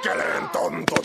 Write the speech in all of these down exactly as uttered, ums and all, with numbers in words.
perkeleen tontut.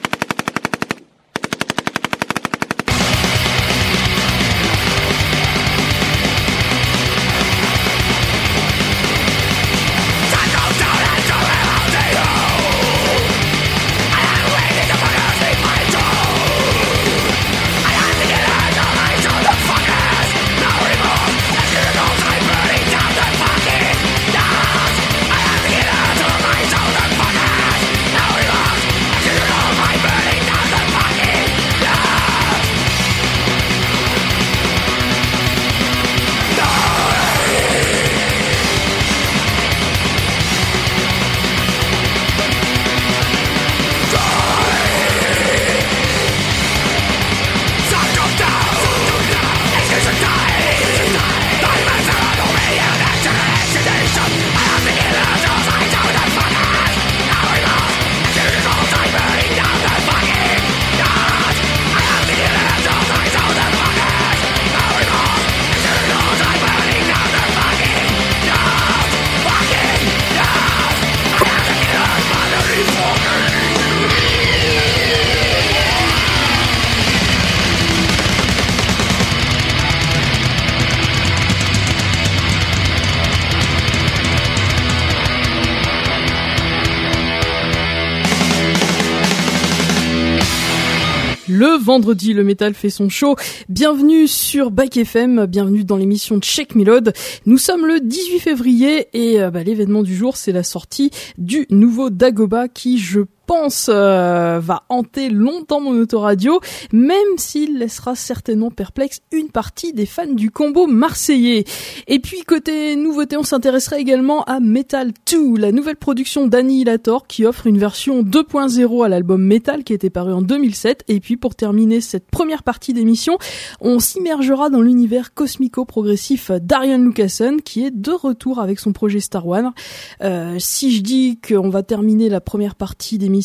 Le vendredi, le métal fait son show. Bienvenue sur Back F M, bienvenue dans l'émission de Check Me Load. Nous sommes le dix-huit février et euh, bah, l'événement du jour, c'est la sortie du nouveau Dagoba qui, je pense, euh, va hanter longtemps mon autoradio, même s'il laissera certainement perplexe une partie des fans du combo marseillais. Et puis côté nouveauté, on s'intéresserait également à Metal deux, la nouvelle production d'Annihilator qui offre une version deux point zéro à l'album Metal qui était paru en deux mille sept. Et puis pour terminer cette première partie d'émission, on s'immergera dans l'univers cosmico-progressif d'Arian Lucassen qui est de retour avec son projet Star One. Euh, si je dis qu'on va terminer la première partie d'émission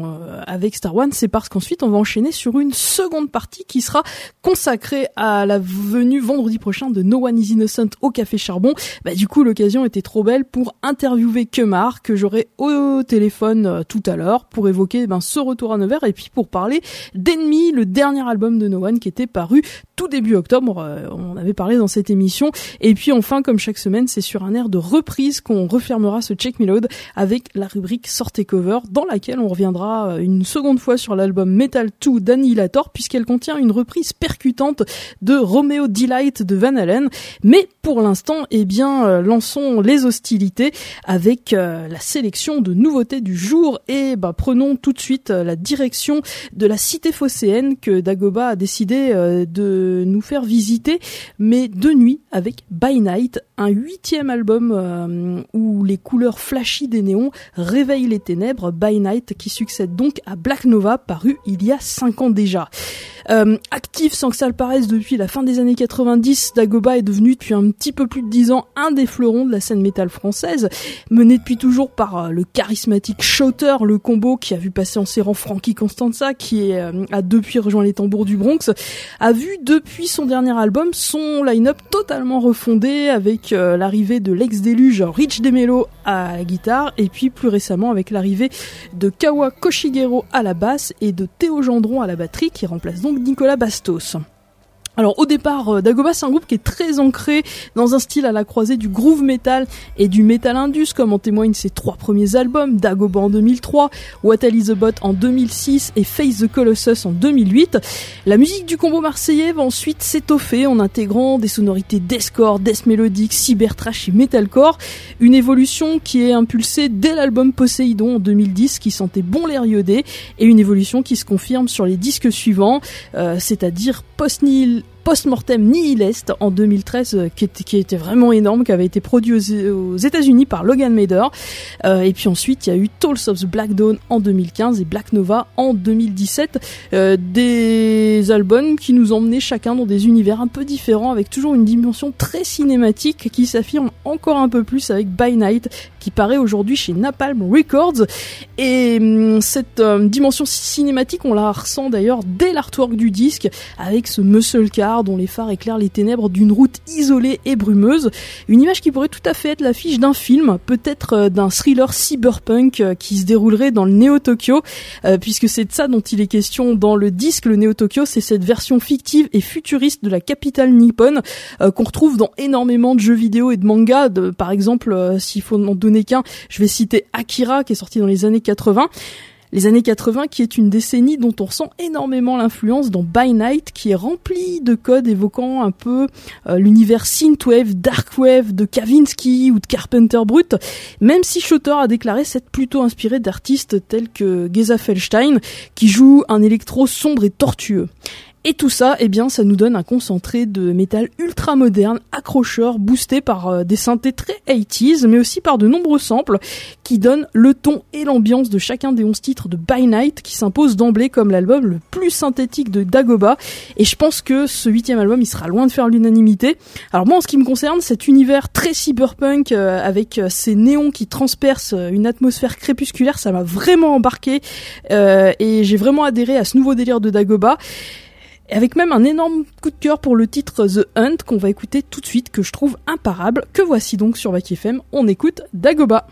avec Star One, c'est parce qu'ensuite on va enchaîner sur une seconde partie qui sera consacrée à la venue vendredi prochain de No One Is Innocent au Café Charbon. Bah, du coup, l'occasion était trop belle pour interviewer Kemar, que j'aurai au téléphone euh, tout à l'heure, pour évoquer ben, ce retour à Nevers et puis pour parler d'Enemy, le dernier album de No One qui était paru tout début octobre. Euh, on avait parlé dans cette émission. Et puis enfin, comme chaque semaine, c'est sur un air de reprise qu'on refermera ce Check Me Load avec la rubrique Sortez Cover, dans laquelle on reviendra une seconde fois sur l'album Metal deux d'Annihilator, puisqu'elle contient une reprise percutante de Romeo Delight de Van Halen. Mais pour l'instant, eh bien, euh, lançons les hostilités avec euh, la sélection de nouveautés du jour et bah, prenons tout de suite euh, la direction de la cité phocéenne que Dagoba a décidé euh, de nous faire visiter, mais de nuit, avec By Night, un huitième album euh, où les couleurs flashy des néons réveillent les ténèbres. By Night qui succède donc à Black Nova, paru il y a cinq ans déjà. Euh, actif sans que ça le paraisse depuis la fin des années quatre-vingt-dix, Dagoba est devenu depuis un petit peu plus de dix ans un des fleurons de la scène métal française, mené depuis toujours par euh, le charismatique Shooter, le combo qui a vu passer en ses rangs Frankie Costanza, qui est, euh, a depuis rejoint les tambours du Bronx, a vu depuis son dernier album son line-up totalement refondé avec euh, l'arrivée de l'ex-déluge Rich DeMello à la guitare et puis plus récemment avec l'arrivée de Kawa Koshigero à la basse et de Théo Gendron à la batterie qui remplace donc Nicolas Bastos. Alors au départ, Dagoba c'est un groupe qui est très ancré dans un style à la croisée du groove metal et du metal indus, comme en témoignent ses trois premiers albums, Dagoba en deux mille trois, What Hell Is A Bot en deux mille six et Face the Colossus en deux mille huit. La musique du combo marseillais va ensuite s'étoffer en intégrant des sonorités deathcore, death mélodique, cybertrash et metalcore, une évolution qui est impulsée dès l'album Poséidon en deux mille dix qui sentait bon l'air iodé, et une évolution qui se confirme sur les disques suivants, euh, c'est-à-dire Post-Nihil Post-Mortem Nihilest en deux mille treize, qui était, qui était vraiment énorme, qui avait été produit aux, aux États-Unis par Logan Mader. Euh, et puis ensuite, il y a eu Tolls of the Black Dawn en deux mille quinze et Black Nova en deux mille dix-sept. Euh, des albums qui nous emmenaient chacun dans des univers un peu différents, avec toujours une dimension très cinématique qui s'affirme encore un peu plus avec By Night, qui paraît aujourd'hui chez Napalm Records. Et hum, cette euh, dimension cinématique, on la ressent d'ailleurs dès l'artwork du disque, avec ce muscle car noir dont les phares éclairent les ténèbres d'une route isolée et brumeuse. Une image qui pourrait tout à fait être l'affiche d'un film, peut-être euh, d'un thriller cyberpunk euh, qui se déroulerait dans le Néo-Tokyo, euh, puisque c'est de ça dont il est question dans le disque. Le Néo-Tokyo, c'est cette version fictive et futuriste de la capitale nippone euh, qu'on retrouve dans énormément de jeux vidéo et de mangas. De, par exemple, euh, s'il faut en donner qu'un, je vais citer Akira, qui est sorti dans les années quatre-vingts. Les années quatre-vingts, qui est une décennie dont on ressent énormément l'influence dans By Night, qui est rempli de codes évoquant un peu euh, l'univers synthwave, darkwave de Kavinsky ou de Carpenter Brut, même si Shotter a déclaré s'être plutôt inspiré d'artistes tels que Geza Feldstein, qui joue un électro sombre et tortueux. Et tout ça, eh bien, ça nous donne un concentré de métal ultra moderne, accrocheur, boosté par euh, des synthés très eighties, mais aussi par de nombreux samples qui donnent le ton et l'ambiance de chacun des onze titres de By Night, qui s'impose d'emblée comme l'album le plus synthétique de Dagoba. Et je pense que ce huitième album, il sera loin de faire l'unanimité. Alors moi, en ce qui me concerne, cet univers très cyberpunk, euh, avec euh, ces néons qui transpercent euh, une atmosphère crépusculaire, ça m'a vraiment embarqué, euh, et j'ai vraiment adhéré à ce nouveau délire de Dagoba. Avec même un énorme coup de cœur pour le titre The Hunt qu'on va écouter tout de suite, que je trouve imparable, que voici donc sur Back F M. On écoute Dagoba.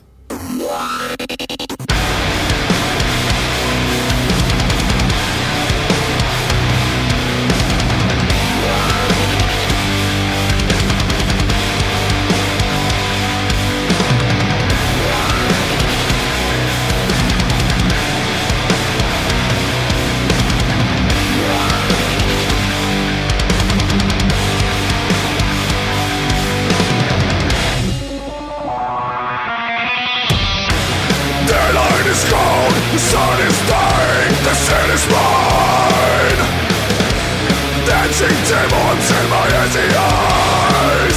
The sun is dying, the sin is mine. Dancing demons in my empty eyes.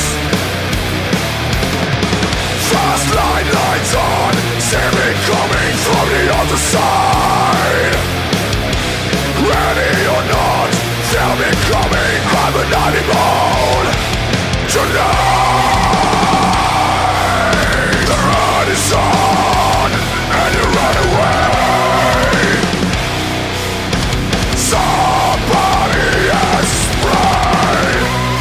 Fast line lights on, see me coming from the other side. Ready or not, feel me coming, I'm an animal. Tonight, the run is on, and you run away. Somebody has sprayed.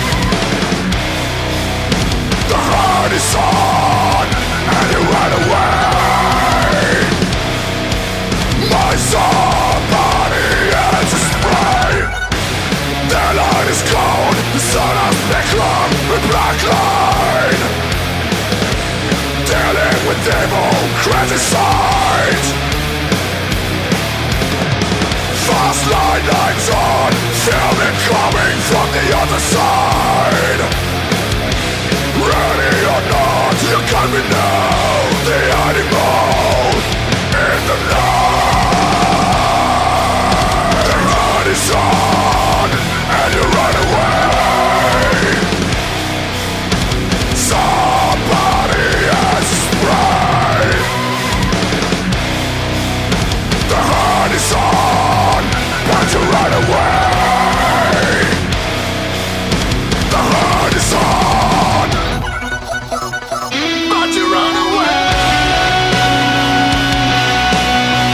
The heart is on, and you run away. My somebody has sprayed. The light is cold, the sun has become a black line. Dealing with evil, crazy sight. Fast line lights on, feel it coming from the other side. Ready or not, you got me now, the animal in the night. The run is on, and you run away. Somebody has sprayed. The heart is on, but you run away. The heart is on, but you run away.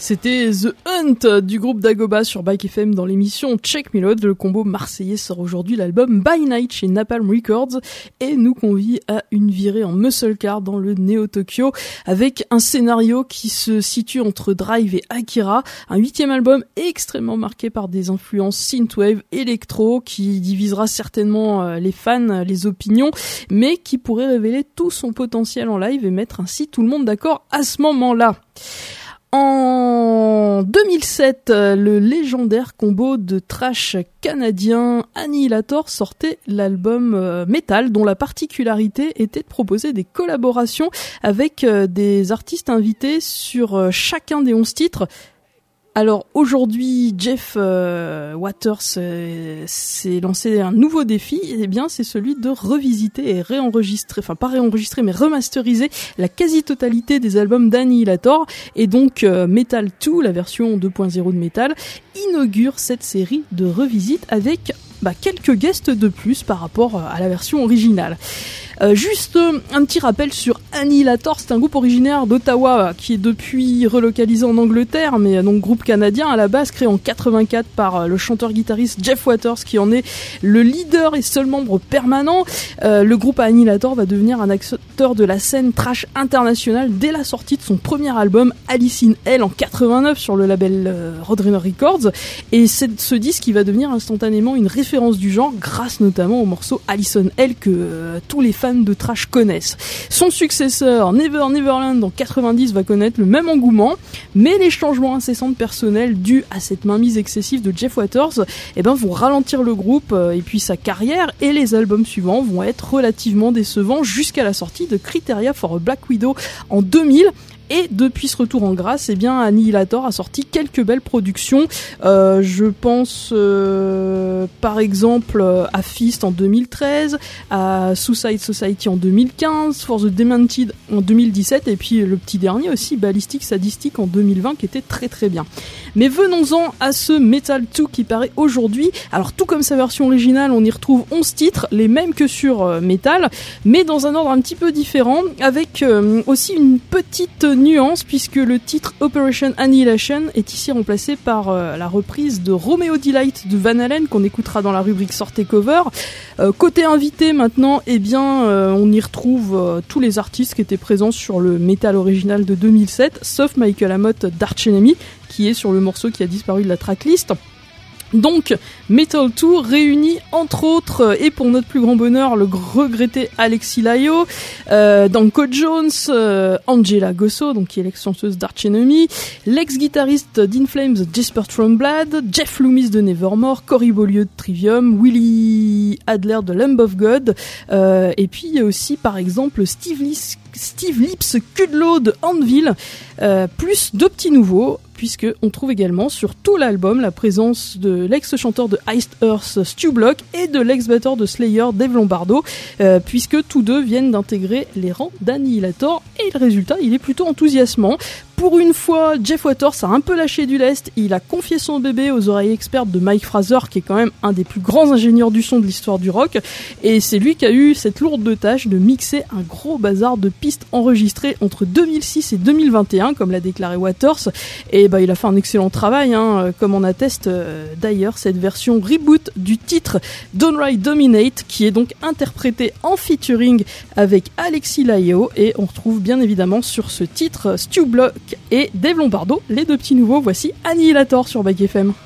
C'était The Hunt du groupe Dagoba sur Bike F M dans l'émission Check Melod. Le combo marseillais sort aujourd'hui l'album By Night chez Napalm Records et nous convie à une virée en muscle car dans le Néo-Tokyo avec un scénario qui se situe entre Drive et Akira. Un huitième album extrêmement marqué par des influences synthwave, électro qui divisera certainement les fans, les opinions, mais qui pourrait révéler tout son potentiel en live et mettre ainsi tout le monde d'accord à ce moment-là. En deux mille sept, le légendaire combo de thrash canadien Annihilator sortait l'album euh, Metal, dont la particularité était de proposer des collaborations avec euh, des artistes invités sur euh, chacun des onze titres. Alors aujourd'hui, Jeff euh, Waters euh, s'est lancé un nouveau défi, et eh bien c'est celui de revisiter et réenregistrer, enfin pas réenregistrer mais remasteriser la quasi-totalité des albums d'Annihilator, et donc euh, Metal deux, la version deux point zéro de Metal, inaugure cette série de revisites avec bah, quelques guests de plus par rapport à la version originale. Euh, juste euh, un petit rappel sur Annihilator, c'est un groupe originaire d'Ottawa qui est depuis relocalisé en Angleterre, mais euh, donc groupe canadien à la base, créé en quatre-vingt-quatre par euh, le chanteur-guitariste Jeff Waters qui en est le leader et seul membre permanent. Euh, le groupe Annihilator va devenir un acteur de la scène thrash internationale dès la sortie de son premier album Alice in Hell en quatre-vingt-neuf sur le label euh, Roadrunner Records, et c'est ce disque qui va devenir instantanément une référence du genre grâce notamment au morceau Alice in Hell que euh, tous les fans de trash connaissent. Son successeur Never Neverland en quatre-vingt-dix va connaître le même engouement, mais les changements incessants de personnel dus à cette mainmise excessive de Jeff Waters eh ben, vont ralentir le groupe euh, et puis sa carrière, et les albums suivants vont être relativement décevants jusqu'à la sortie de Criteria for a Black Widow en deux mille. Et depuis ce retour en grâce, eh bien, Annihilator a sorti quelques belles productions. Euh, je pense, euh, par exemple, à Fist en deux mille treize, à Suicide Society en deux mille quinze, For the Demented en deux mille dix-sept, et puis le petit dernier aussi, Ballistic Sadistic en deux mille vingt, qui était très très bien. Mais venons-en à ce Metal deux qui paraît aujourd'hui. Alors, tout comme sa version originale, on y retrouve onze titres, les mêmes que sur euh, Metal, mais dans un ordre un petit peu différent, avec euh, aussi une petite nuance, puisque le titre Operation Annihilation est ici remplacé par euh, la reprise de Romeo Delight de Van Halen qu'on écoutera dans la rubrique Sortez Cover. Euh, côté invité maintenant, eh bien euh, on y retrouve euh, tous les artistes qui étaient présents sur le Metal original de deux mille sept, sauf Michael Amott d'Arch Enemy qui est sur le morceau qui a disparu de la tracklist. Donc, Metal deux réunit entre autres, et pour notre plus grand bonheur, le regretté Alexis Laiho, euh, Danko Jones, euh, Angela Gossow, donc qui est l'ex-chanteuse d'Arch Enemy, l'ex-guitariste d'In Flames Jesper Tromblad, Jeff Loomis de Nevermore, Cory Beaulieu de Trivium, Willie Adler de Lamb of God, euh, et puis il y a aussi par exemple Steve, Lis- Steve Lips Kudlow de Anvil, euh, plus deux petits nouveaux, puisque on trouve également sur tout l'album la présence de l'ex-chanteur de Iced Earth Stu Block et de l'ex-batteur de Slayer Dave Lombardo, euh, puisque tous deux viennent d'intégrer les rangs d'Annihilator, et le résultat il est plutôt enthousiasmant. Pour une fois, Jeff Waters a un peu lâché du lest, il a confié son bébé aux oreilles expertes de Mike Fraser, qui est quand même un des plus grands ingénieurs du son de l'histoire du rock, et c'est lui qui a eu cette lourde tâche de mixer un gros bazar de pistes enregistrées entre deux mille six et deux mille vingt et un, comme l'a déclaré Waters, et bah, il a fait un excellent travail, hein, comme en atteste euh, d'ailleurs cette version reboot du titre Downright Dominate, qui est donc interprété en featuring avec Alexis Laiho, et on retrouve bien évidemment sur ce titre Stu Block et Dave Lombardo, les deux petits nouveaux. Voici Annihilator sur Bike F M.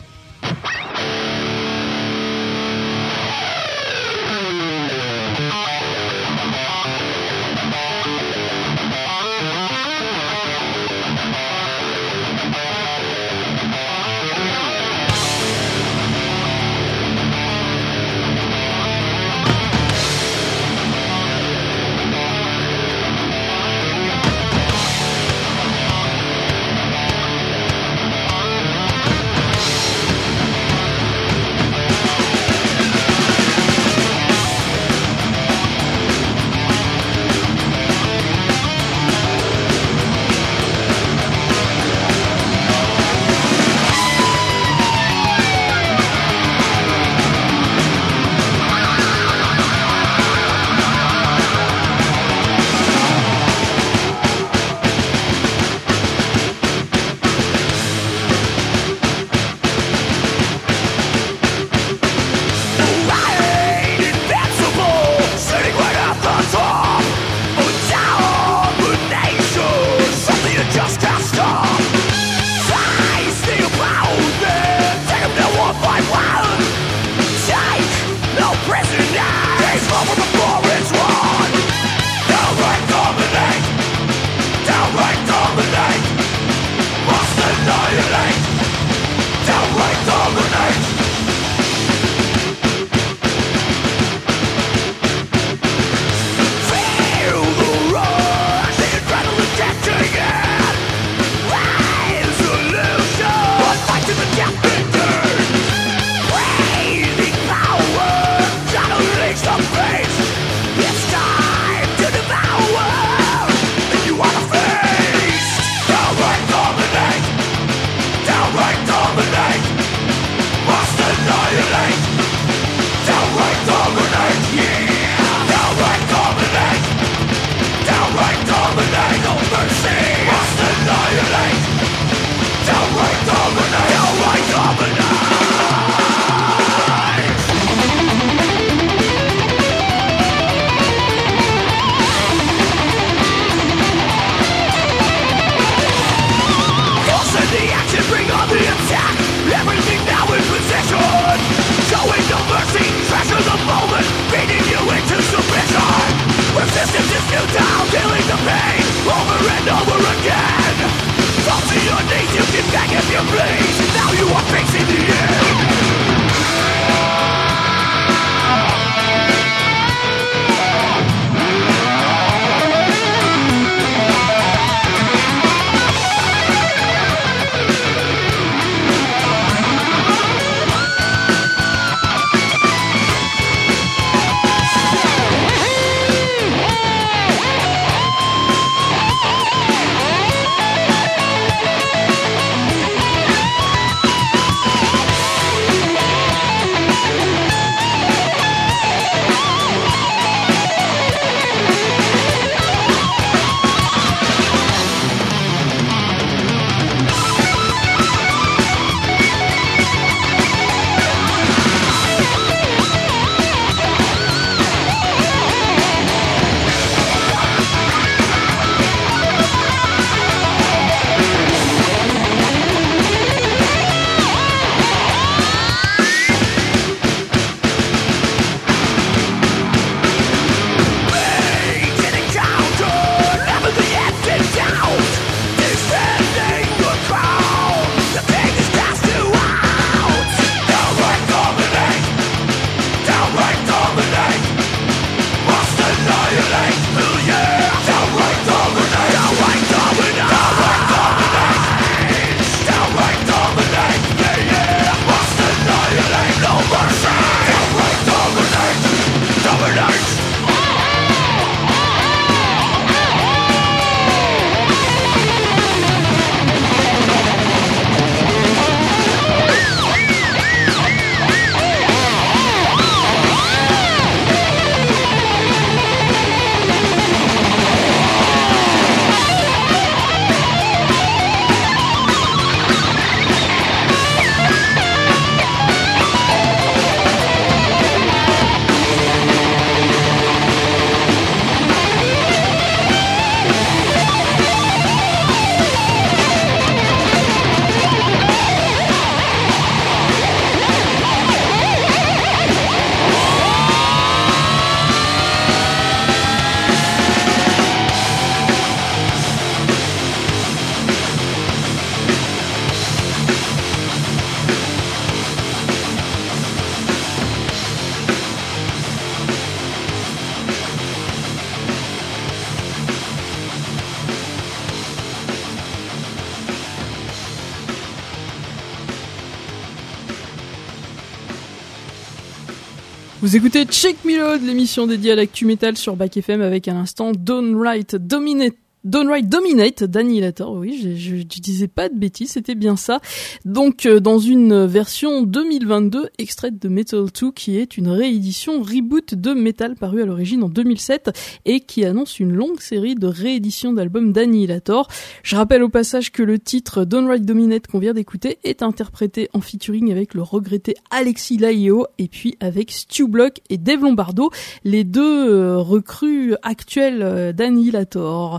Vous écoutez Check Me Load, l'émission dédiée à l'actu metal sur Back F M avec à l'instant Downright Dominate. Downright Dominate d'Annihilator, oui, je, je, je disais pas de bêtises, c'était bien ça. Donc, euh, dans une version deux mille vingt-deux, extraite de Metal deux, qui est une réédition reboot de Metal paru à l'origine en deux mille sept et qui annonce une longue série de rééditions d'albums d'Annihilator. Je rappelle au passage que le titre Downright Dominate qu'on vient d'écouter est interprété en featuring avec le regretté Alexis Laiho et puis avec Stu Block et Dave Lombardo, les deux euh, recrues actuelles euh, d'Annihilator.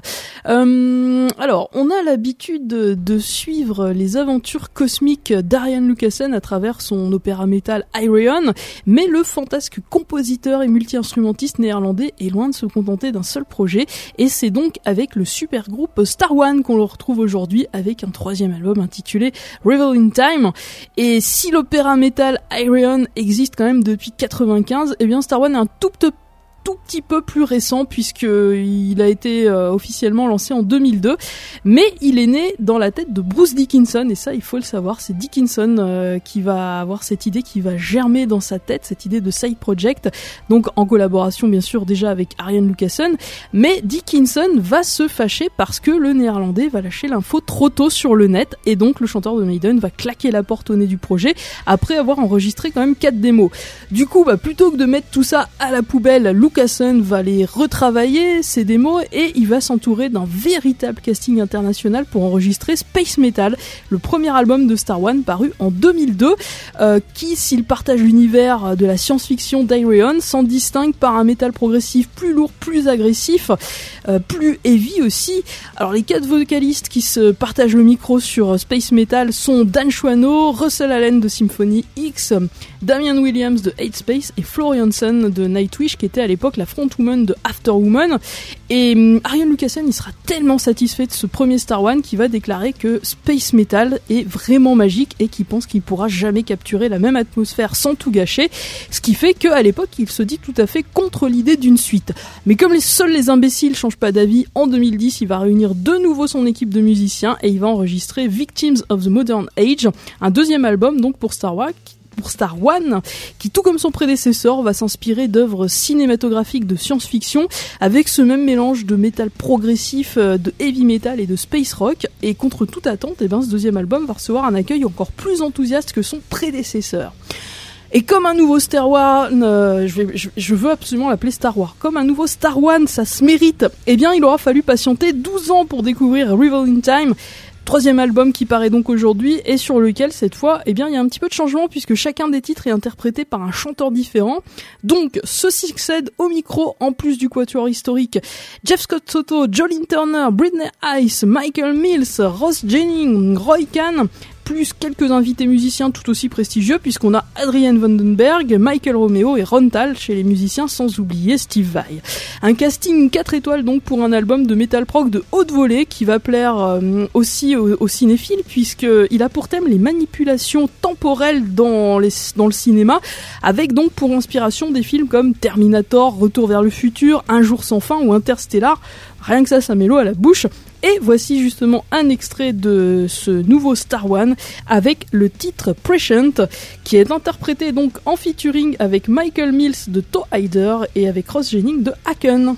Euh, alors, on a l'habitude de, de suivre les aventures cosmiques d'Arian Lucassen à travers son opéra métal Ayreon, mais le fantasque compositeur et multi-instrumentiste néerlandais est loin de se contenter d'un seul projet, et c'est donc avec le super groupe Star One qu'on le retrouve aujourd'hui avec un troisième album intitulé Revel in Time. Et si l'opéra métal Ayreon existe quand même depuis quatre-vingt-quinze, eh bien Star One est un tout petit tout petit peu plus récent puisque il a été euh, officiellement lancé en deux mille deux, mais il est né dans la tête de Bruce Dickinson, et ça il faut le savoir, c'est Dickinson euh, qui va avoir cette idée qui va germer dans sa tête, cette idée de side project, donc en collaboration bien sûr déjà avec Arian Lucassen, mais Dickinson va se fâcher parce que le néerlandais va lâcher l'info trop tôt sur le net, et donc le chanteur de Maiden va claquer la porte au nez du projet après avoir enregistré quand même quatre démos. Du coup, bah, plutôt que de mettre tout ça à la poubelle, Lucassen va les retravailler, ces démos, et il va s'entourer d'un véritable casting international pour enregistrer Space Metal, le premier album de Star One paru en deux mille deux, euh, qui, s'il partage l'univers de la science-fiction d'Ayreon, s'en distingue par un métal progressif plus lourd, plus agressif, euh, plus heavy aussi. Alors les quatre vocalistes qui se partagent le micro sur Space Metal sont Dan Schwano, Russell Allen de Symphony X, Damian Williams de Hate Space et Florian Sun de Nightwish, qui était à l'époque la frontwoman de Afterwoman. Et um, Arian Lucassen, il sera tellement satisfait de ce premier Star One qu'il va déclarer que Space Metal est vraiment magique et qu'il pense qu'il pourra jamais capturer la même atmosphère sans tout gâcher, ce qui fait qu'à l'époque il se dit tout à fait contre l'idée d'une suite. Mais comme les seuls les imbéciles changent pas d'avis, en deux mille dix il va réunir de nouveau son équipe de musiciens et il va enregistrer Victims of the Modern Age, un deuxième album donc pour Star Wars, pour Star One, qui tout comme son prédécesseur va s'inspirer d'œuvres cinématographiques de science-fiction avec ce même mélange de métal progressif, de heavy metal et de space rock, et contre toute attente, eh ben, ce deuxième album va recevoir un accueil encore plus enthousiaste que son prédécesseur. Et comme un nouveau Star One, euh, je, vais, je, je veux absolument l'appeler Star Wars, comme un nouveau Star One, ça se mérite, eh bien il aura fallu patienter douze ans pour découvrir Revel in Time, troisième album qui paraît donc aujourd'hui et sur lequel cette fois eh bien il y a un petit peu de changement puisque chacun des titres est interprété par un chanteur différent. Donc se succèdent au micro, en plus du quatuor historique, Jeff Scott Soto, Jolene Turner, Britney Ice, Michael Mills, Ross Jennings, Roy Khan, plus quelques invités musiciens tout aussi prestigieux puisqu'on a Adrian Vandenberg, Michael Romeo et Ron Thal chez les musiciens, sans oublier Steve Vai. Un casting quatre étoiles donc pour un album de metal prog de haute volée qui va plaire euh, aussi aux, aux cinéphiles puisqu'il a pour thème les manipulations temporelles dans, les, dans le cinéma, avec donc pour inspiration des films comme Terminator, Retour vers le futur, Un jour sans fin ou Interstellar. Rien que ça, ça met l'eau à la bouche. Et voici justement un extrait de ce nouveau Star One avec le titre Prescient, qui est interprété donc en featuring avec Michael Mills de Toe Hider et avec Ross Jennings de Haken.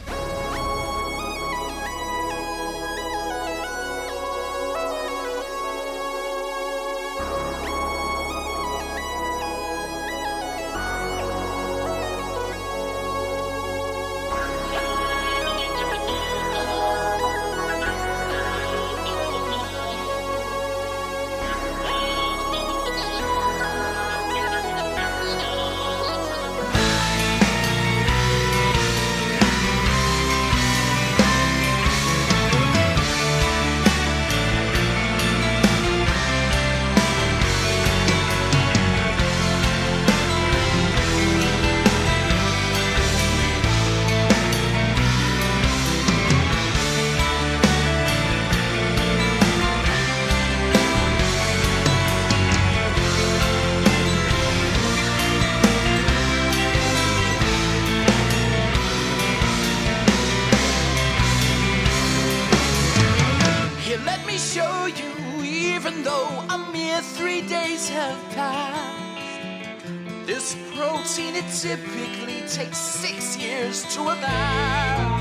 This protein, it typically takes six years to evolve.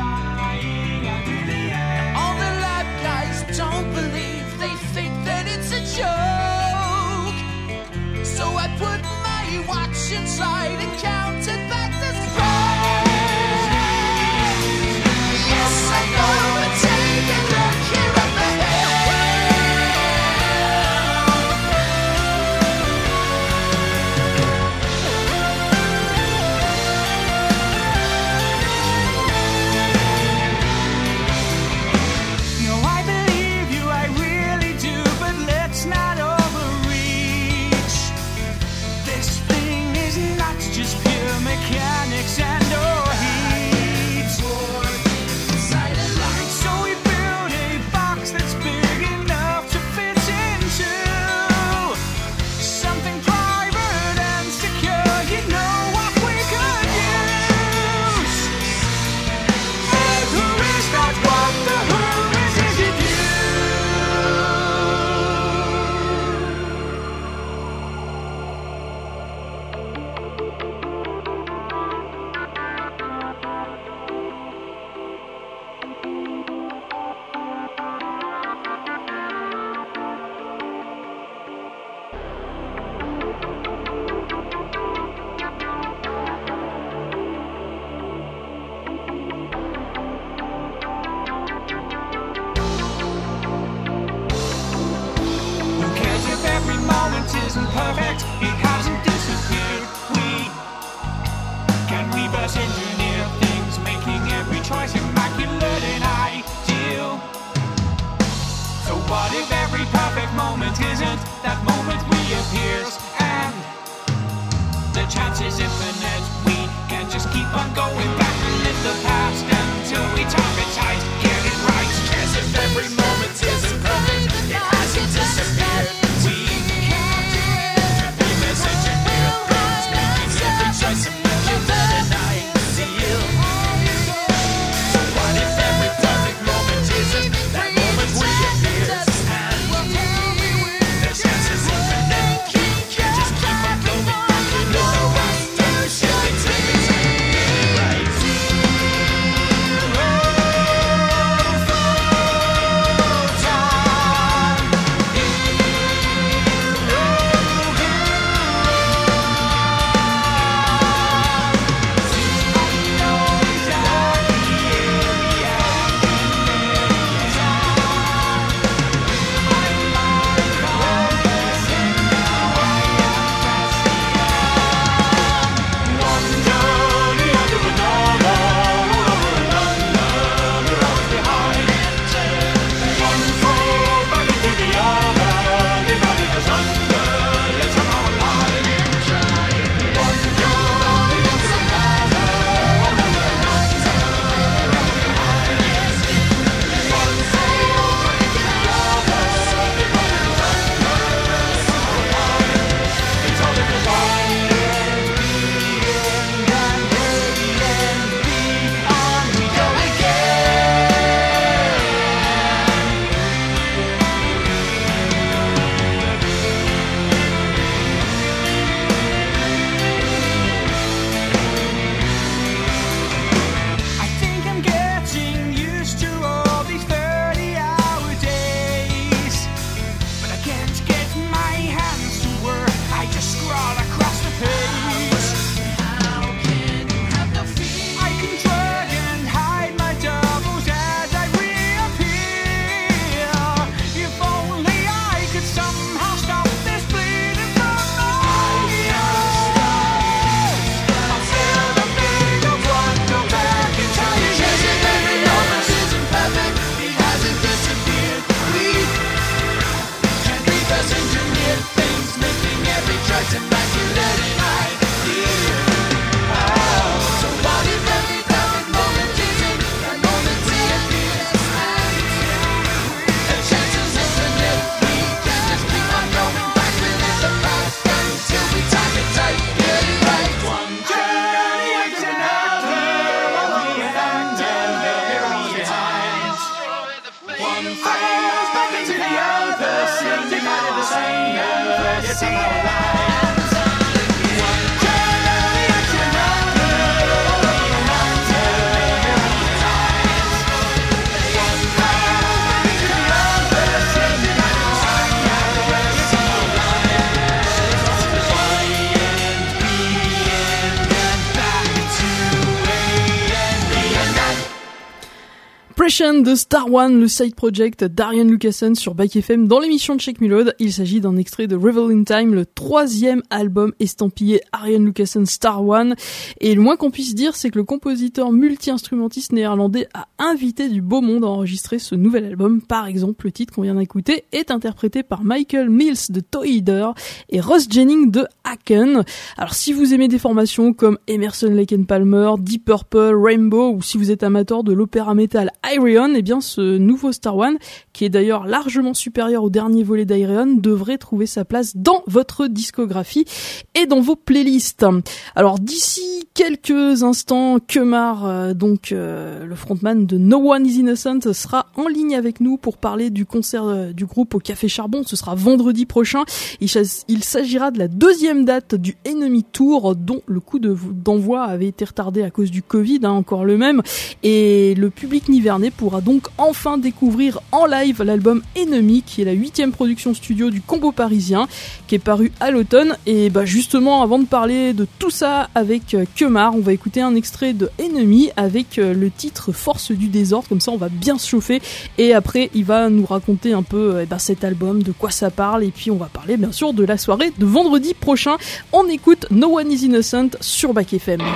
And all the lab guys don't believe, they think that it's a joke. So I put my watch inside and counted back the steps. Yes, I know, but take a look here at my head. Mechanics and no heat. So we built a box that's big enough to fit into something private and secure. You know what we could use. And who is not what the who is? Is it you? Isn't perfect, it hasn't disappeared. We can reverse engineer things, making every choice immaculate and ideal. So what if every perfect moment isn't that moment reappears? And the chance is infinite. We can just keep on going back and live the past until we time it tight, get it right. Yes, if every moment isn't perfect, it hasn't disappeared. It's somehow alive. Depression de Star One, le side project d'Ariane Lucassen sur Bike F M dans l'émission de Check Me Load. Il s'agit d'un extrait de Revel in Time, le troisième album estampillé Ariane Lucassen Star One. Et le moins qu'on puisse dire, c'est que le compositeur multi-instrumentiste néerlandais a invité du beau monde à enregistrer ce nouvel album. Par exemple, le titre qu'on vient d'écouter est interprété par Michael Mills de Toy Eater et Ross Jennings de Haken. Alors si vous aimez des formations comme Emerson, Lake and Palmer, Deep Purple, Rainbow, ou si vous êtes amateur de l'opéra metal Ayreon, eh bien ce nouveau Star One, qui est d'ailleurs largement supérieur au dernier volet d'Ayreon, devrait trouver sa place dans votre discographie et dans vos playlists. Alors d'ici quelques instants, Kemar, euh, donc euh, le frontman de No One Is Innocent, sera en ligne avec nous pour parler du concert euh, du groupe au Café Charbon. Ce sera vendredi prochain. Il, ch- il s'agira de la deuxième date du Enemy Tour, dont le coup de, d'envoi avait été retardé à cause du Covid, hein, encore le même. Et le public nivernais pourra donc enfin découvrir en live l'album Enemy, qui est la huitième production studio du combo parisien, qui est paru à l'automne. Et bah justement, avant de parler de tout ça avec euh, Kemar, on va écouter un extrait de Enemy avec euh, le titre Force du désordre, comme ça on va bien se chauffer. Et après, il va nous raconter un peu euh, bah, cet album, de quoi ça parle, et puis on va parler bien sûr de la soirée de vendredi prochain. On écoute No One Is Innocent sur Back F M.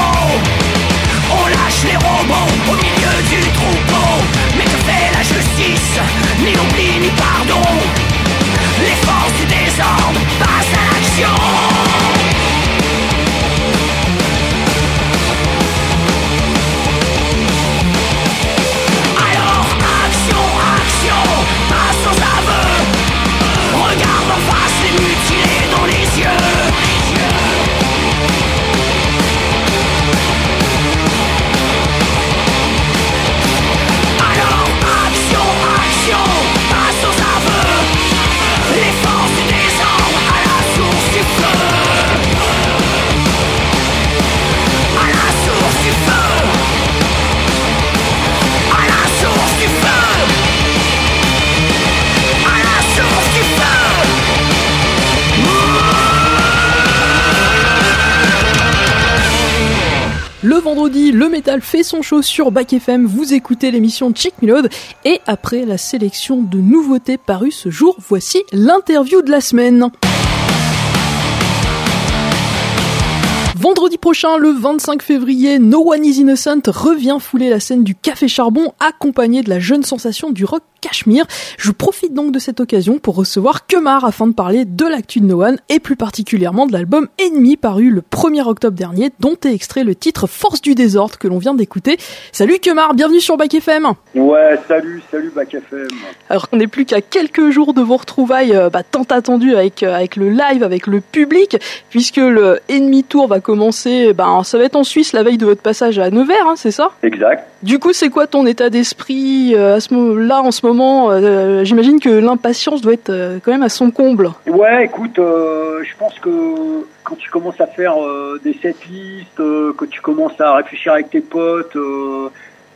Les robots au milieu du troupeau. Mais que fait la justice? Le vendredi, le métal fait son show sur Back F M, vous écoutez l'émission Check Me Load, et après la sélection de nouveautés parues ce jour, voici l'interview de la semaine. Vendredi prochain, le vingt-cinq février, No One Is Innocent revient fouler la scène du Café Charbon, accompagné de la jeune sensation du rock Cashmere. Je profite donc de cette occasion pour recevoir Kemar afin de parler de l'actu de No One et plus particulièrement de l'album Ennemi paru le premier octobre dernier, dont est extrait le titre Force du désordre que l'on vient d'écouter. Salut Kemar, bienvenue sur Back F M. Ouais, salut, salut Back F M. Alors on n'est plus qu'à quelques jours de vos retrouvailles euh, bah, tant attendues avec, euh, avec le live, avec le public, puisque le Ennemi Tour va commencer, bah, ça va être en Suisse la veille de votre passage à Nevers, hein, c'est ça ? Exact. Du coup, c'est quoi ton état d'esprit euh, à ce moment-là, en ce moment euh, J'imagine que l'impatience doit être euh, quand même à son comble. Ouais, écoute, euh, je pense que quand tu commences à faire euh, des setlists, euh, que tu commences à réfléchir avec tes potes euh,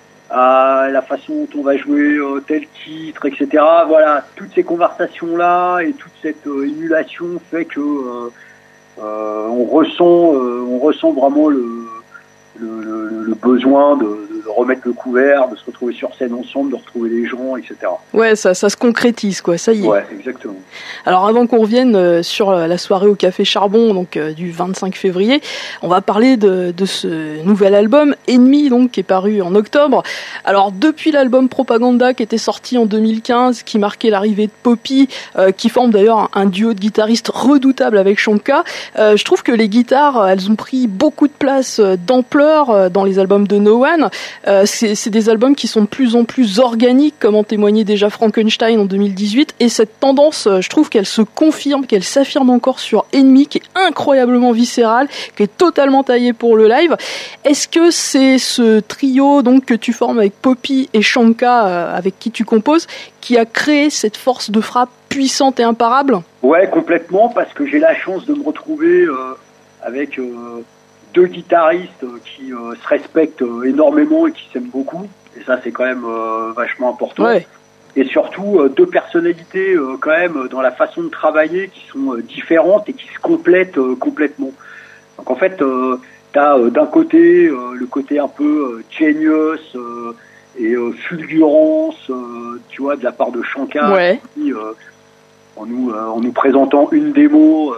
à la façon dont on va jouer euh, tel titre, et cetera. Voilà, toutes ces conversations-là et toute cette euh, émulation fait que euh, euh, on ressent, euh, on ressent vraiment le, le, le, le besoin de, de remettre le couvert, de se retrouver sur scène ensemble, de retrouver les gens, et cetera. Ouais, ça, ça se concrétise, quoi, ça y est. Ouais, exactement. Alors avant qu'on revienne euh, sur la soirée au Café Charbon, donc euh, du vingt-cinq février, on va parler de, de ce nouvel album, Ennemi, donc, qui est paru en octobre. Alors depuis l'album Propaganda, qui était sorti en deux mille quinze, qui marquait l'arrivée de Poppy, euh, qui forme d'ailleurs un, un duo de guitaristes redoutable avec Shanka, euh, je trouve que les guitares, elles ont pris beaucoup de place, euh, d'ampleur euh, dans les albums de No One. Euh, c'est, c'est des albums qui sont de plus en plus organiques, comme en témoignait déjà Frankenstein en deux mille dix-huit, et cette tendance, je trouve qu'elle se confirme, qu'elle s'affirme encore sur Ennemi, qui est incroyablement viscéral, qui est totalement taillé pour le live. Est-ce que c'est ce trio donc que tu formes avec Poppy et Shanka, euh, avec qui tu composes, qui a créé cette force de frappe puissante et imparable ? Ouais, complètement, parce que j'ai la chance de me retrouver euh, avec euh, deux guitaristes qui euh, se respectent euh, énormément et qui s'aiment beaucoup. Et ça, c'est quand même euh, vachement important. Ouais. Et surtout, euh, deux personnalités euh, quand même dans la façon de travailler qui sont euh, différentes et qui se complètent euh, complètement. Donc en fait, euh, t'as euh, d'un côté euh, le côté un peu euh, genius euh, et euh, fulgurance, euh, tu vois, de la part de Shanka, Ouais. qui, euh, en nous euh, en nous présentant une démo. Euh,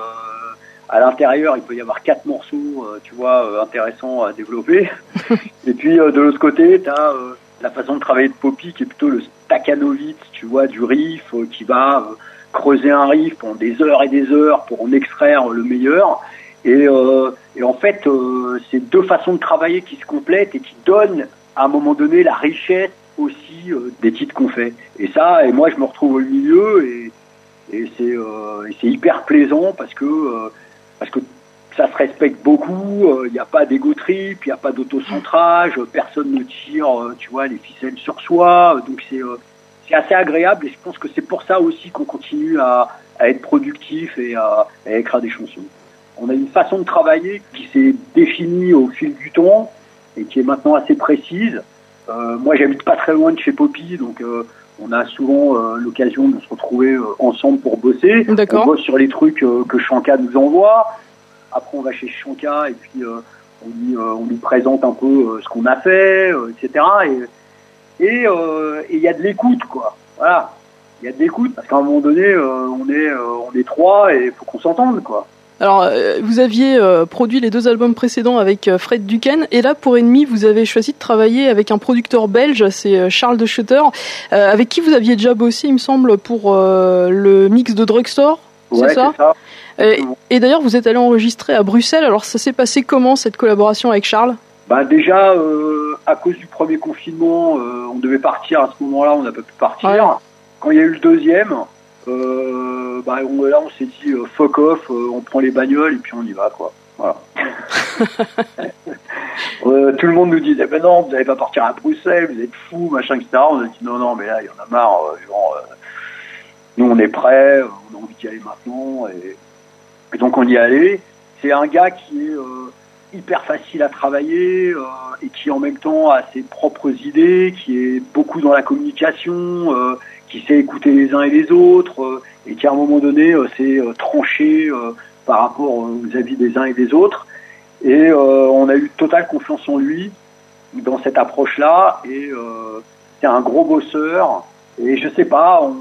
À l'intérieur, il peut y avoir quatre morceaux, euh, tu vois, euh, intéressants à développer. Et puis, euh, de l'autre côté, tu as euh, la façon de travailler de Poppy, qui est plutôt le Stakhanovitz, tu vois, du riff, euh, qui va euh, creuser un riff pendant des heures et des heures pour en extraire le meilleur. Et, euh, et en fait, euh, c'est deux façons de travailler qui se complètent et qui donnent, à un moment donné, la richesse aussi euh, des titres qu'on fait. Et ça, et moi, je me retrouve au milieu, et, et, c'est, euh, et c'est hyper plaisant parce que... Euh, parce que ça se respecte beaucoup, il euh, n'y a pas d'égo trip, il n'y a pas d'autocentrage, personne ne tire, euh, tu vois, les ficelles sur soi, donc c'est euh, c'est assez agréable et je pense que c'est pour ça aussi qu'on continue à, à être productif et à, à écrire des chansons. On a une façon de travailler qui s'est définie au fil du temps et qui est maintenant assez précise. Euh, moi, j'habite pas très loin de chez Poppy, donc euh, on a souvent euh, l'occasion de se retrouver euh, ensemble pour bosser. D'accord. On bosse sur les trucs euh, que Shanka nous envoie. Après, on va chez Shanka et puis euh, on, lui, euh, on lui présente un peu euh, ce qu'on a fait, euh, et cetera. Et et euh, il y a de l'écoute, quoi. Voilà, il y a de l'écoute parce qu'à un moment donné, euh, on est euh, on est trois et il faut qu'on s'entende, quoi. Alors, euh, vous aviez euh, produit les deux albums précédents avec euh, Fred Duquesne, et là, pour Ennemi, vous avez choisi de travailler avec un producteur belge, c'est euh, Charles de Schutter, euh, avec qui vous aviez déjà bossé, il me semble, pour euh, le mix de Drugstore, c'est Ouais, ça, c'est ça. Euh, Et d'ailleurs, vous êtes allé enregistrer à Bruxelles, alors ça s'est passé comment, cette collaboration avec Charles ? Bah déjà, euh, à cause du premier confinement, euh, on devait partir à ce moment-là, on n'a pas pu partir. Ouais. Quand il y a eu le deuxième, euh, bah on, là on s'est dit euh, fuck off, euh, on prend les bagnoles et puis on y va, quoi. Voilà. euh, tout le monde nous disait ben non, vous n'allez pas partir à Bruxelles, vous êtes fous, machin, et cetera. On a dit non, non, mais là il y en a marre. Euh, genre, euh, nous on est prêts, on a envie d'y aller maintenant, et, et donc on y est allé. C'est un gars qui est euh, hyper facile à travailler euh, et qui en même temps a ses propres idées, qui est beaucoup dans la communication, euh, qui sait écouter les uns et les autres euh, et qui à un moment donné euh, s'est euh, tranché euh, par rapport aux avis des uns et des autres. Et euh, on a eu totale confiance en lui dans cette approche-là. Et euh, c'est un gros bosseur. Et je sais pas, on,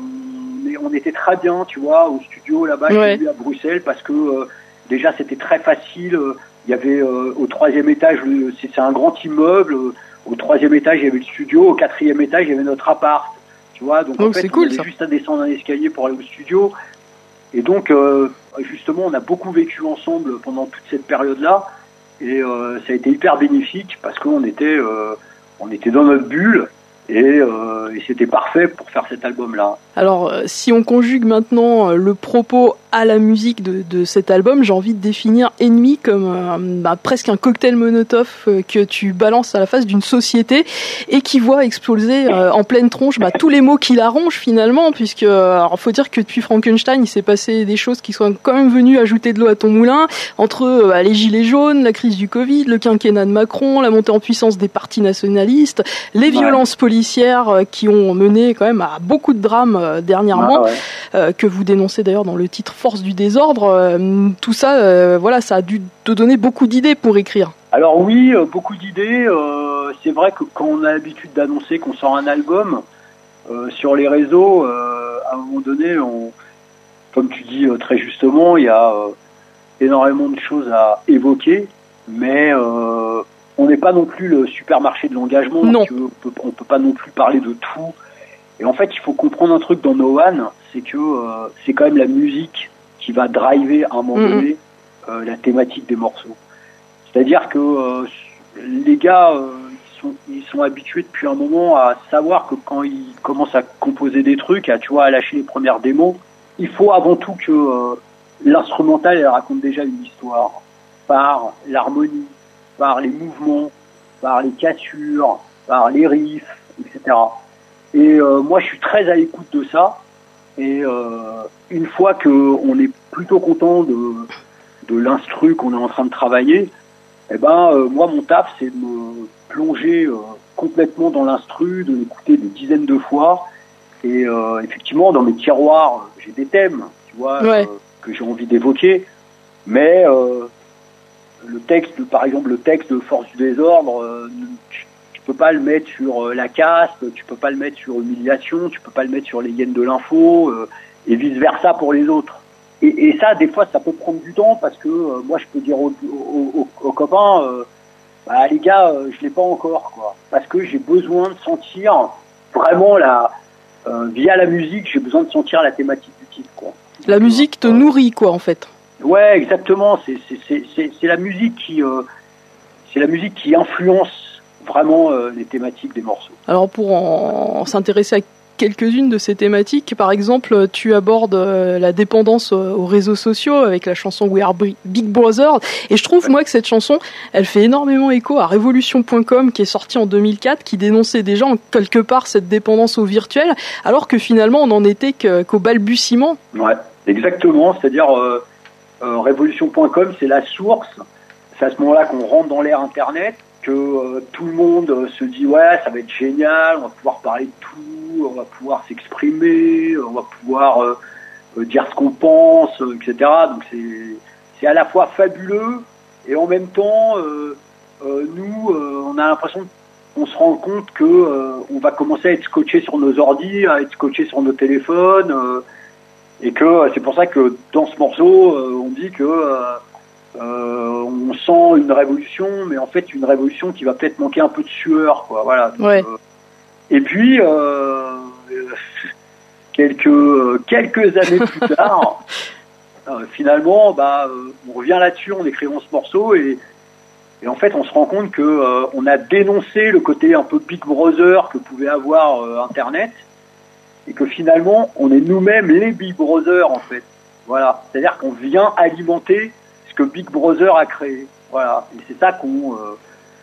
on était très bien, tu vois, au studio là-bas, Ouais. chez lui à Bruxelles, parce que euh, déjà c'était très facile. Il y avait euh, au troisième étage, le- c'est c'est un grand immeuble. Au troisième étage, il y avait le studio. Au quatrième étage, il y avait notre appart. Tu vois, donc Oh, en fait, c'est on cool, avait ça. juste à descendre un escalier pour aller au studio. Et donc, euh, justement, on a beaucoup vécu ensemble pendant toute cette période-là. Et euh, ça a été hyper bénéfique parce qu'on était, euh, on était dans notre bulle. Et, euh, et c'était parfait pour faire cet album-là. Alors, euh, si on conjugue maintenant euh, le propos à la musique de, de cet album, j'ai envie de définir Ennemi comme euh, bah, presque un cocktail Molotov euh, que tu balances à la face d'une société et qui voit exploser euh, en pleine tronche bah, tous les mots qui l'arrangent finalement, puisque euh, alors faut dire que depuis Frankenstein, il s'est passé des choses qui sont quand même venues ajouter de l'eau à ton moulin, entre euh, bah, les gilets jaunes, la crise du Covid, le quinquennat de Macron, la montée en puissance des partis nationalistes, les violences policières euh, qui ont mené quand même à beaucoup de drames euh, dernièrement, Ah ouais. euh, que vous dénoncez d'ailleurs dans le titre Force du désordre. Euh, tout ça, euh, voilà, ça a dû te donner beaucoup d'idées pour écrire. Alors oui, euh, beaucoup d'idées. Euh, c'est vrai que quand on a l'habitude d'annoncer qu'on sort un album euh, sur les réseaux, euh, à un moment donné, on, comme tu dis euh, très justement, il y a euh, énormément de choses à évoquer, mais euh, on n'est pas non plus le supermarché de l'engagement. Non. Tu veux, on peut, on peut pas non plus parler de tout. Et en fait, il faut comprendre un truc dans No One, c'est que euh, c'est quand même la musique qui va driver à un moment Mhm. donné euh, la thématique des morceaux. C'est-à-dire que euh, les gars, euh, ils sont, ils sont habitués depuis un moment à savoir que quand ils commencent à composer des trucs, à, tu vois, à lâcher les premières démos, il faut avant tout que euh, l'instrumental, elle raconte déjà une histoire par l'harmonie, par les mouvements, par les cassures, par les riffs, et cetera. Et euh, moi, je suis très à l'écoute de ça. Et euh, une fois que on est plutôt content de, de l'instru qu'on est en train de travailler, eh ben, euh, moi, mon taf, c'est de me plonger euh, complètement dans l'instru, de l'écouter des dizaines de fois. Et euh, effectivement, dans mes tiroirs, j'ai des thèmes, tu vois, Ouais. euh, que j'ai envie d'évoquer. Mais euh, le texte, par exemple, le texte de Force du désordre, euh, tu, tu peux pas le mettre sur euh, la caste, tu peux pas le mettre sur humiliation, tu peux pas le mettre sur les hyènes de l'info, euh, et vice versa pour les autres. Et, et ça, des fois, ça peut prendre du temps parce que euh, moi, je peux dire aux, aux, aux, aux copains, euh, bah, les gars, euh, je l'ai pas encore, quoi, parce que j'ai besoin de sentir vraiment la, euh, via la musique, j'ai besoin de sentir la thématique du titre, quoi. La musique te nourrit, quoi, en fait. Ouais, exactement. C'est c'est c'est c'est c'est la musique qui euh, c'est la musique qui influence vraiment euh, les thématiques des morceaux. Alors pour en, en s'intéresser à quelques-unes de ces thématiques, par exemple, tu abordes euh, la dépendance euh, aux réseaux sociaux avec la chanson We Are Big Brother, et je trouve moi que cette chanson, elle fait énormément écho à Révolution point com qui est sortie en deux mille quatre, qui dénonçait déjà en quelque part cette dépendance au virtuel, alors que finalement on n'en était que- qu'au balbutiement. Ouais, exactement. C'est-à-dire euh, euh, Révolution point com, c'est la source. C'est à ce moment-là qu'on rentre dans l'ère Internet, que euh, tout le monde euh, se dit ouais, ça va être génial, on va pouvoir parler de tout, on va pouvoir s'exprimer, on va pouvoir euh, euh, dire ce qu'on pense, euh, et cetera. Donc c'est c'est à la fois fabuleux et en même temps, euh, euh, nous, euh, on a l'impression qu'on se rend compte que euh, on va commencer à être scotché sur nos ordis, à être scotché sur nos téléphones, euh, et que euh, c'est pour ça que dans ce morceau, euh, on dit que euh, euh, on sent une révolution, mais en fait une révolution qui va peut-être manquer un peu de sueur, quoi. Voilà. Donc, Ouais. euh, et puis euh, euh, quelques euh, quelques années plus tard, euh, finalement, bah, euh, on revient là-dessus en écrivant ce morceau et et en fait, on se rend compte que euh, on a dénoncé le côté un peu Big Brother que pouvait avoir euh, Internet, et que finalement, on est nous-mêmes les Big Brother en fait. Voilà, c'est-à-dire qu'on vient alimenter ce que Big Brother a créé. Voilà, et c'est ça qu'on, euh,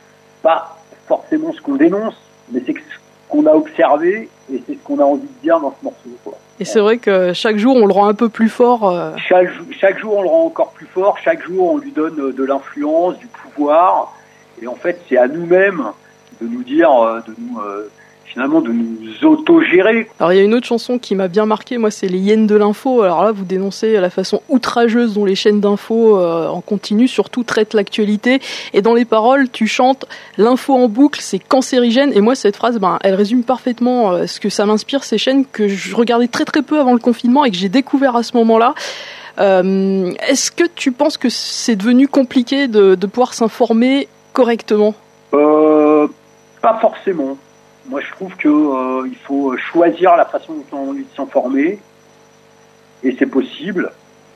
pas forcément ce qu'on dénonce, mais c'est ce qu'on a observé et c'est ce qu'on a envie de dire dans ce morceau, quoi. Et c'est vrai que chaque jour on le rend un peu plus fort. euh, Chaque, chaque jour, on le rend encore plus fort. Chaque jour, on lui donne de l'influence, du pouvoir. Et en fait, c'est à nous-mêmes de nous dire, de nous euh, finalement de nous autogérer. Alors il y a une autre chanson qui m'a bien marqué, moi c'est les hyènes de l'info. Alors là vous dénoncez la façon outrageuse dont les chaînes d'info euh, en continu surtout traitent l'actualité, et dans les paroles tu chantes l'info en boucle c'est cancérigène, et moi cette phrase ben, elle résume parfaitement euh, ce que ça m'inspire, ces chaînes que je regardais très très peu avant le confinement et que j'ai découvert à ce moment-là. Euh, est-ce que tu penses que c'est devenu compliqué de, de pouvoir s'informer correctement? euh, Pas forcément. Moi, je trouve que euh, il faut choisir la façon dont on a envie de s'informer, et c'est possible.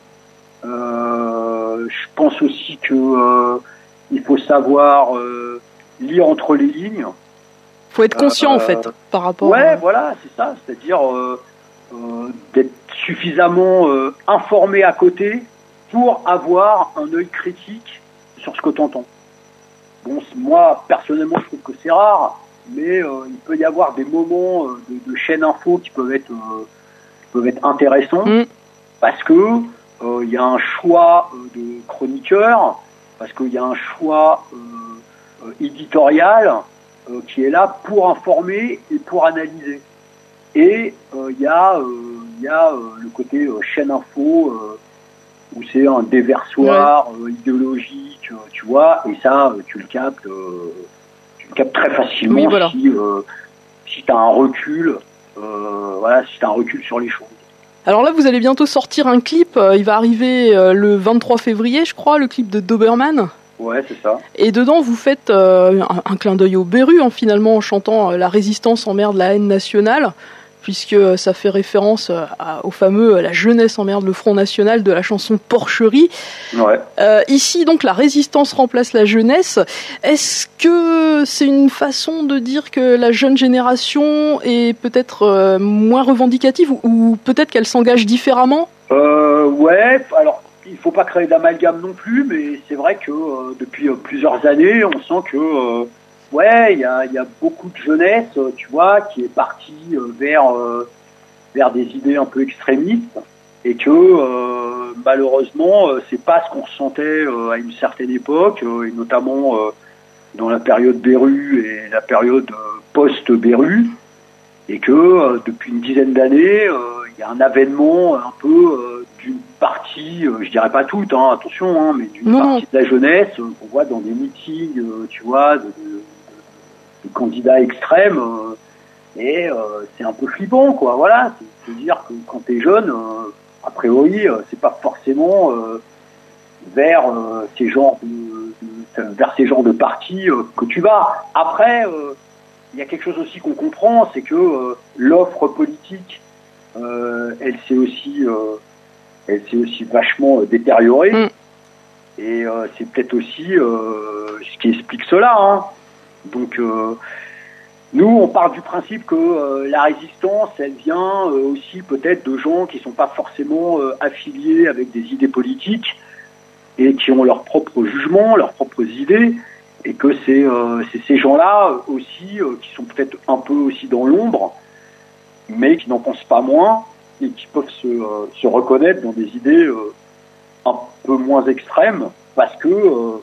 Euh, je pense aussi que euh, il faut savoir euh, lire entre les lignes. Faut être conscient euh, en fait par rapport. Ouais, à... voilà, c'est ça. C'est-à-dire euh, euh, d'être suffisamment euh, informé à côté pour avoir un œil critique sur ce que tu entends. Bon, moi personnellement, je trouve que c'est rare. Mais euh, il peut y avoir des moments euh, de, de chaînes info qui peuvent être, euh, qui peuvent être intéressants mmh. parce que euh, il y a un choix euh, de chroniqueur, parce qu'il y a un choix euh, euh, éditorial euh, qui est là pour informer et pour analyser. Et euh, il y a, euh, il y a euh, le côté euh, chaîne info euh, où c'est un déversoir ouais. euh, idéologique, euh, tu vois, et ça, euh, tu le captes. Euh, capte très facilement oui, voilà. si, euh, si tu as un recul euh, voilà, si tu as un recul sur les choses. Alors là, vous allez bientôt sortir un clip, euh, il va arriver euh, le vingt-trois février, je crois, le clip de Doberman. Ouais, c'est ça. Et dedans, vous faites euh, un, un clin d'œil au Beru, hein, finalement, en chantant euh, La résistance emmerde la haine nationale, puisque ça fait référence à, au fameux La jeunesse emmerde le Front National de la chanson Porcherie. Ouais. Euh, ici, donc, la résistance remplace la jeunesse. Est-ce que c'est une façon de dire que la jeune génération est peut-être euh, moins revendicative, ou, ou peut-être qu'elle s'engage différemment? euh, Ouais, alors, il faut pas créer d'amalgame non plus, mais c'est vrai que euh, depuis euh, plusieurs années, on sent que... Euh, Ouais, il y a, y a beaucoup de jeunesse, tu vois, qui est partie vers euh, vers des idées un peu extrémistes, et que euh, malheureusement, c'est pas ce qu'on ressentait euh, à une certaine époque, euh, et notamment euh, dans la période Beru et la période euh, post-Beru, et que euh, depuis une dizaine d'années, il euh, y a un avènement un peu euh, d'une partie, euh, je dirais pas toute, hein, attention, hein, mais d'une non. partie de la jeunesse euh, qu'on voit dans des meetings, euh, tu vois, de, de de candidats extrêmes, euh, et euh, c'est un peu flippant, quoi. Voilà, c'est-à-dire que quand t'es jeune, euh, a priori, euh, c'est pas forcément euh, vers euh, ces genres de, de, vers ces genres de partis euh, que tu vas. Après, euh, il y a quelque chose aussi qu'on comprend, c'est que euh, l'offre politique, euh, elle s'est aussi, euh, elle s'est aussi vachement euh, détériorée, mm. et euh, c'est peut-être aussi euh, ce qui explique cela, hein. Donc, euh, nous, on part du principe que euh, la résistance, elle vient euh, aussi peut-être de gens qui sont pas forcément euh, affiliés avec des idées politiques et qui ont leurs propres jugements, leurs propres idées, et que c'est, euh, c'est ces gens-là aussi euh, qui sont peut-être un peu aussi dans l'ombre, mais qui n'en pensent pas moins et qui peuvent se, euh, se reconnaître dans des idées euh, un peu moins extrêmes, parce que euh,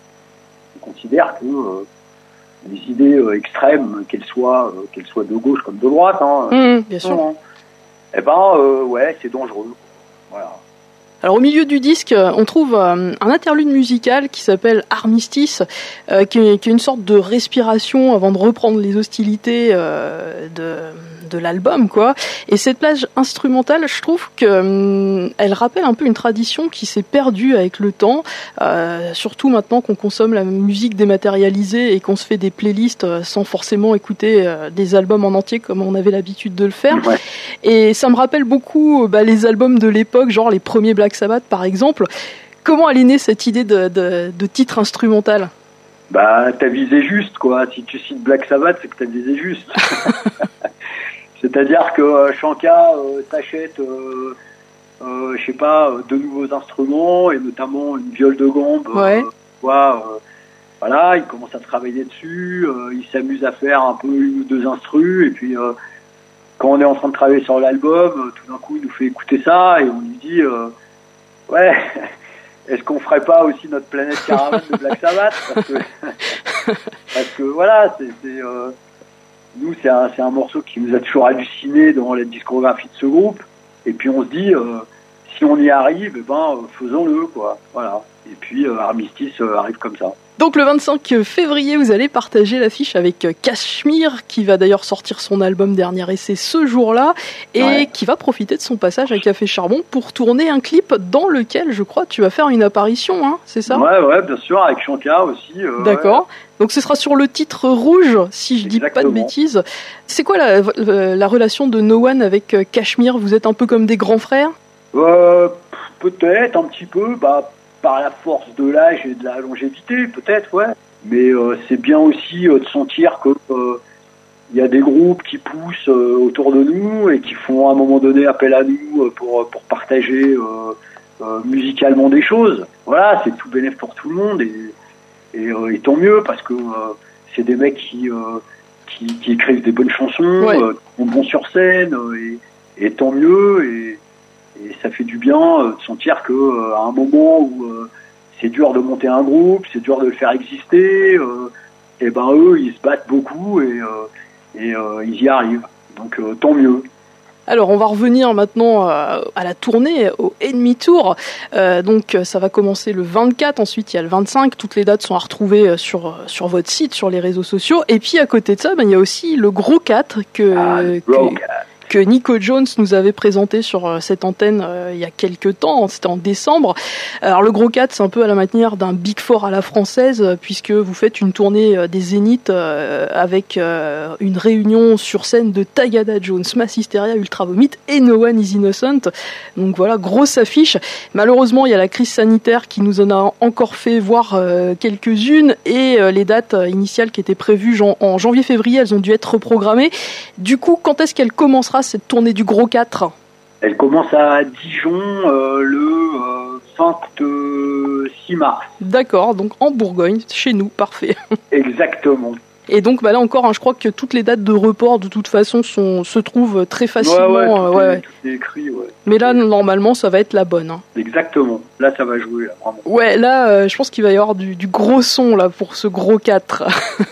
on considère que euh, les idées euh, extrêmes, qu'elles soient, euh, qu'elles soient de gauche comme de droite, hein, mmh, bien sûr. Hein, eh ben, euh, ouais, c'est dangereux. Voilà. Alors au milieu du disque, on trouve euh, un interlude musical qui s'appelle Armistice, euh, qui, est, qui est une sorte de respiration avant de reprendre les hostilités euh, de, de l'album, quoi. Et cette plage instrumentale, je trouve que euh, elle rappelle un peu une tradition qui s'est perdue avec le temps, euh, surtout maintenant qu'on consomme la musique dématérialisée et qu'on se fait des playlists euh, sans forcément écouter euh, des albums en entier comme on avait l'habitude de le faire. Ouais. Et ça me rappelle beaucoup bah, les albums de l'époque, genre les premiers Black Sabbath par exemple. Comment elle est née cette idée de, de, de titre instrumental? Bah, t'as visé juste, quoi. Si tu cites Black Sabbath, c'est que t'as visé juste. C'est-à-dire que euh, Shanka euh, t'achète, euh, euh, je sais pas, euh, de nouveaux instruments, et notamment une viole de gambe. Ouais. Euh, quoi, euh, voilà, il commence à travailler dessus, euh, il s'amuse à faire un peu une ou deux instrus, et puis euh, quand on est en train de travailler sur l'album, euh, tout d'un coup, il nous fait écouter ça, et on lui dit, euh, ouais, est-ce qu'on ferait pas aussi notre planète caravane de Black Sabbath, parce que, parce que voilà, c'est, c'est, euh, nous, c'est un, c'est un morceau qui nous a toujours halluciné dans la discographie de ce groupe. Et puis on se dit, euh, si on y arrive, eh ben, euh, faisons-le, quoi. Voilà. Et puis euh, Armistice euh, arrive comme ça. Donc le vingt-cinq février, vous allez partager l'affiche avec Cachemire, qui va d'ailleurs sortir son album Dernier Essai ce jour-là, et Ouais. qui va profiter de son passage à Café Charbon pour tourner un clip dans lequel, je crois, tu vas faire une apparition, hein, c'est ça ? Ouais, ouais, bien sûr, avec Shankar aussi. Euh, D'accord. Donc ce sera sur le titre Rouge, si je dis pas de Exactement. bêtises. C'est quoi la, la relation de No One avec Cachemire ? Vous êtes un peu comme des grands frères ? Euh, peut-être un petit peu, bah, par la force de l'âge et de la longévité, peut-être, ouais. Mais euh, c'est bien aussi euh, de sentir que euh, il y a des groupes qui poussent euh, autour de nous et qui font à un moment donné appel à nous euh, pour pour partager euh, euh, musicalement des choses. Voilà, c'est tout bénéf pour tout le monde et et, euh, et tant mieux parce que euh, c'est des mecs qui, euh, qui qui écrivent des bonnes chansons, Ouais. euh, qui sont bons sur scène euh, et, et tant mieux et Et ça fait du bien euh, de sentir que euh, à un moment où euh, c'est dur de monter un groupe, c'est dur de le faire exister, euh, et ben eux ils se battent beaucoup et, euh, et euh, ils y arrivent. Donc euh, tant mieux. Alors on va revenir maintenant euh, à la tournée, au Enemy Tour. Euh, donc ça va commencer le vingt-quatre, ensuite il y a le vingt-cinq. Toutes les dates sont à retrouver sur sur votre site, sur les réseaux sociaux. Et puis à côté de ça, ben, il y a aussi le Gros quatre que, Ah, que Broke. que Nico Jones nous avait présenté sur euh, cette antenne euh, il y a quelques temps, c'était en décembre. Alors le Gros quatre, c'est un peu à la manière d'un Big Four à la française, euh, puisque vous faites une tournée euh, des Zéniths euh, avec euh, une réunion sur scène de Tagada Jones, Mass Hysteria, Ultra Vomit et No One Is Innocent. Donc voilà, grosse affiche. Malheureusement, il y a la crise sanitaire qui nous en a encore fait voir euh, quelques-unes, et euh, les dates euh, initiales qui étaient prévues jan- en janvier-février, elles ont dû être reprogrammées. Du coup, quand est-ce qu'elle commencera cette tournée du Gros quatre ? Elle commence à Dijon euh, le euh, vingt-six mars. D'accord, donc en Bourgogne, chez nous, parfait. Exactement. Et donc bah là encore, hein, je crois que toutes les dates de report de toute façon sont, se trouvent très facilement. ouais, ouais, tout, euh, ouais, est, ouais. tout est écrit, ouais. Mais là, normalement, ça va être la bonne. Hein. Exactement. Là, ça va jouer, là, vraiment. Ouais, là, euh, je pense qu'il va y avoir du, du gros son là pour ce Gros quatre.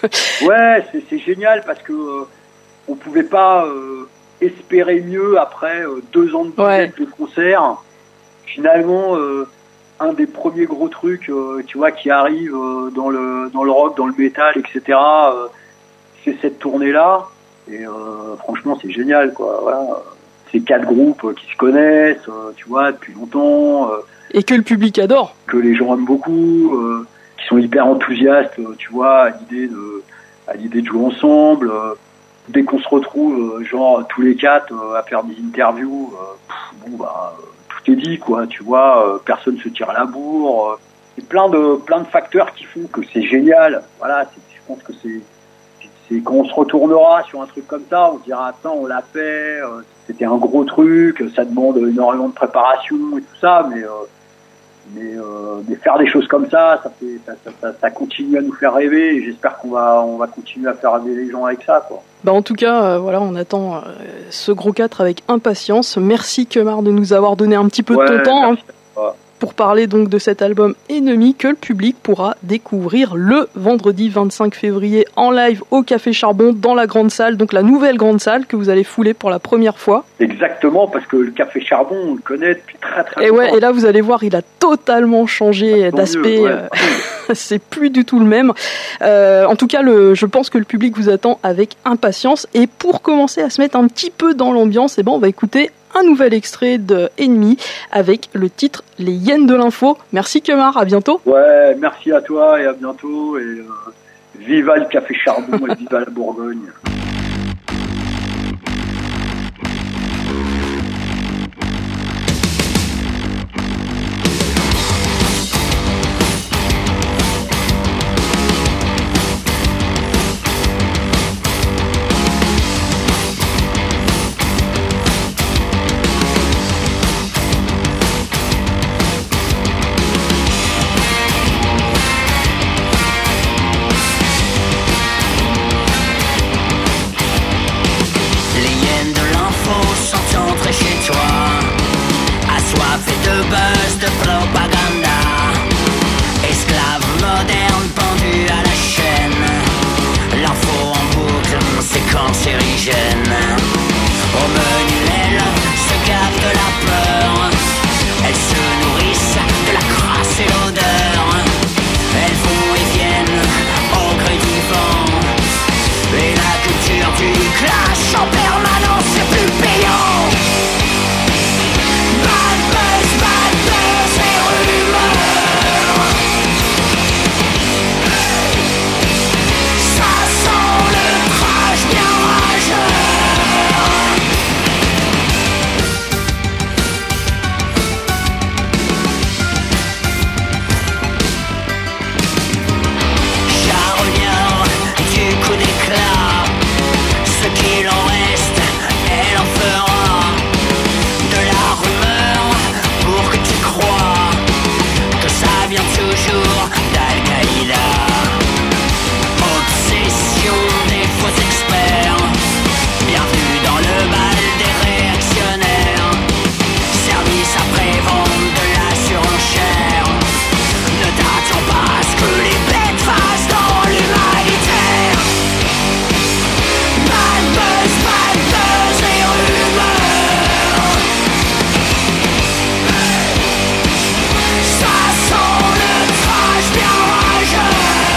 Ouais, c'est, c'est génial parce que euh, on pouvait pas euh, espérer mieux après euh, deux ans de, Ouais. de concert. Finalement, euh, un des premiers gros trucs, euh, tu vois, qui arrive euh, dans le dans le rock, dans le métal, et cetera. Euh, c'est cette tournée-là. Et euh, franchement, c'est génial, quoi. Voilà. C'est quatre groupes euh, qui se connaissent, euh, tu vois, depuis longtemps, euh, Et que le public adore. que les gens aiment beaucoup, euh, qui sont hyper enthousiastes, euh, tu vois, à l'idée de à l'idée de jouer ensemble. Euh, dès qu'on se retrouve, euh, genre tous les quatre euh, à faire des interviews, euh, pff, bon bah euh, tout est dit, quoi, tu vois, euh, personne se tire la bourre. Euh, c'est plein de plein de facteurs qui font que c'est génial. Voilà, c'est, je pense que c'est c'est quand on se retournera sur un truc comme ça, on se dira attends, on l'a fait, euh, c'était un gros truc, ça demande énormément de préparation et tout ça, mais euh, mais, euh, mais faire des choses comme ça, ça, fait, ça, ça, ça, ça continue à nous faire rêver, et j'espère qu'on va on va continuer à faire rêver les gens avec ça, quoi. Bah en tout cas, euh, voilà, on attend euh, ce Gros quatre avec impatience. Merci Kemar de nous avoir donné un petit peu de ton Ouais, temps. Hein, merci à toi. pour parler donc de cet album Ennemi que le public pourra découvrir le vendredi vingt-cinq février en live au Café Charbon dans la grande salle, donc la nouvelle grande salle que vous allez fouler pour la première fois. Exactement, parce que le Café Charbon, on le connaît depuis très très Et longtemps. ouais, et là vous allez voir, il a totalement changé Tant d'aspect. mieux, ouais. euh, c'est plus du tout le même. Euh, en tout cas, le, je pense que le public vous attend avec impatience. Et pour commencer à se mettre un petit peu dans l'ambiance, eh ben on va écouter un nouvel extrait de Ennemi avec le titre Les Hyènes de l'info. Merci Kemar, à bientôt. Ouais, merci à toi et à bientôt, et euh, viva le Café Charbon et viva la Bourgogne. Les hyènes de l'info sont entrées chez toi, assoiffées de buzz, de propaganda. Esclaves modernes pendus à la chaîne, l'info en boucle, séquence indigènes. Au menu, elles se gavent de la peur. Elles se nourrissent de la crasse et l'odeur. Elles vont et viennent au gré du vent. Et la culture du clash en permanence, c'est plus payant. Bad buzz, bad buzz et rumeurs. Ça sent le trash bien rageur. Charognard du coup d'éclat, ce qu'il en reste, elle en fera de la rumeur pour que tu crois que ça vient toujours d'Al-Qaïda. Obsession des faux experts, bienvenue dans le bal des réactionnaires. Service après-vente de la surenchère, ne t'attends pas à ce que les bêtes fassent dans l'humanitaire. Bad buzz, bad buzz et rumeurs. Ça sent le trash bien rageur.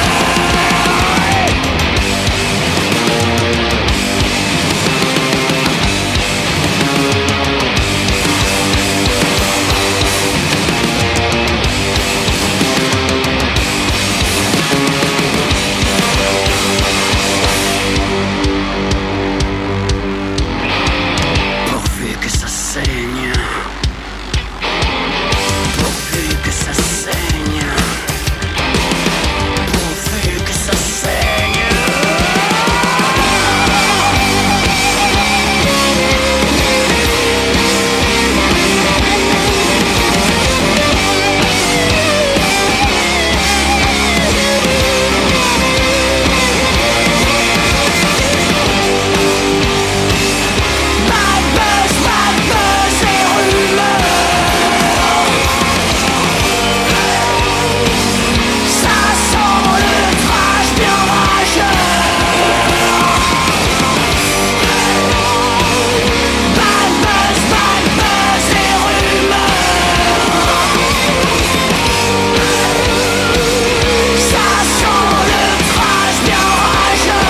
Pourvu que ça saigne. Pourvu que ça saigne. Pourvu que ça saigne. Bad buzz, bad buzz et rumeurs. Ça sent le trash bien rageur. Bad buzz, bad buzz et rumeurs. Ça sent le trash bien rageur.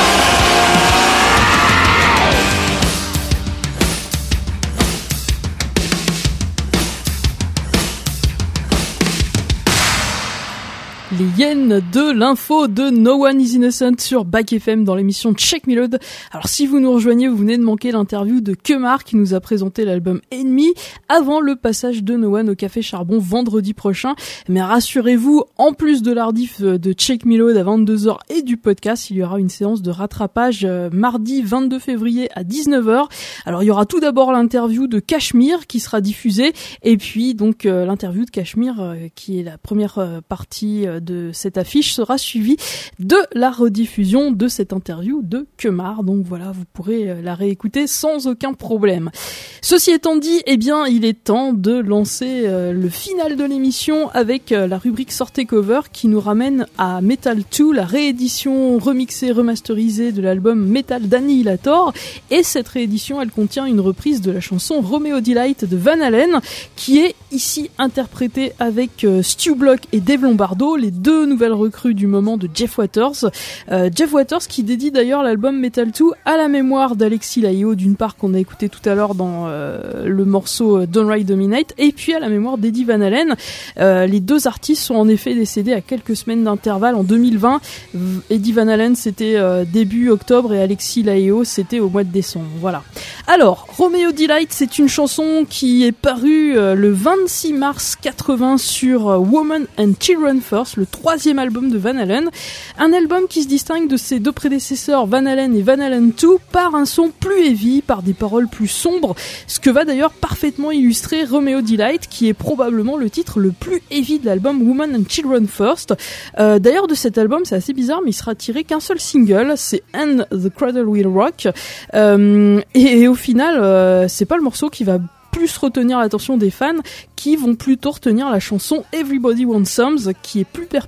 Les hyènes de l'info de No One Is Innocent sur Back F M dans l'émission Check Me Load. Alors si vous nous rejoignez, vous venez de manquer l'interview de Kemar qui nous a présenté l'album Ennemi avant le passage de No One au Café Charbon vendredi prochain. Mais rassurez-vous, en plus de l'ardif de Check Me Load à vingt-deux heures et du podcast, il y aura une séance de rattrapage euh, mardi vingt-deux février à dix-neuf heures. Alors il y aura tout d'abord l'interview de Cachemire qui sera diffusée et puis donc euh, l'interview de Cachemire euh, qui est la première euh, partie euh, de cette affiche sera suivie de la rediffusion de cette interview de Kemar. Donc voilà, vous pourrez euh, la réécouter sans aucun problème. Ceci étant dit, eh bien il est temps de lancer euh, le final de l'émission avec euh, la rubrique Sortez Cover qui nous ramène à Metal deux, la réédition remixée, remasterisée de l'album Metal d'Annihilator. Et cette réédition, elle contient une reprise de la chanson Romeo Delight de Van Halen qui est ici interprétée avec euh, Stu Block et Dave Lombardo, les deux nouvelles recrues du moment de Jeff Waters. Euh, Jeff Waters qui dédie d'ailleurs l'album Metal deux à la mémoire d'Alexis Laio, d'une part qu'on a écouté tout à l'heure dans euh, le morceau Don't Ride Dominate, et puis à la mémoire d'Eddie Van Halen. Euh, les deux artistes sont en effet décédés à quelques semaines d'intervalle en deux mille vingt. Eddie Van Halen c'était euh, début octobre et Alexis Laio c'était au mois de décembre. Voilà. Alors, Romeo Delight, c'est une chanson qui est parue euh, le vingt-six mars quatre-vingts sur euh, Women and Children First, le troisième album de Van Halen. Un album qui se distingue de ses deux prédécesseurs Van Halen et Van Halen deux par un son plus heavy, par des paroles plus sombres, ce que va d'ailleurs parfaitement illustrer Romeo Delight, qui est probablement le titre le plus heavy de l'album Women and Children First. Euh, d'ailleurs, de cet album, c'est assez bizarre, mais il sera tiré qu'un seul single, c'est And the Cradle Will Rock. Euh, et, et au final, euh, c'est pas le morceau qui va plus retenir l'attention des fans, qui vont plutôt retenir la chanson Everybody Wants Some, qui est plus perpu-